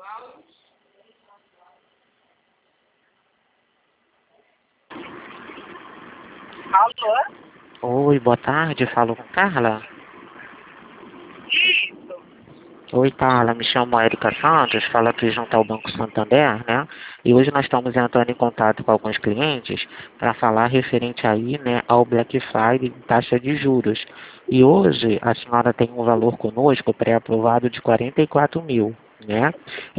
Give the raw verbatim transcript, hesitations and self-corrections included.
Alô? Oi, boa tarde, falo com Carla. Isso. Oi, Carla, me chamo Erika Santos, falo aqui junto ao Banco Santander, né? E hoje nós estamos entrando em contato com alguns clientes para falar referente aí, né, ao Black Friday e taxa de juros. E hoje a senhora tem um valor conosco pré-aprovado de quarenta e quatro mil, né?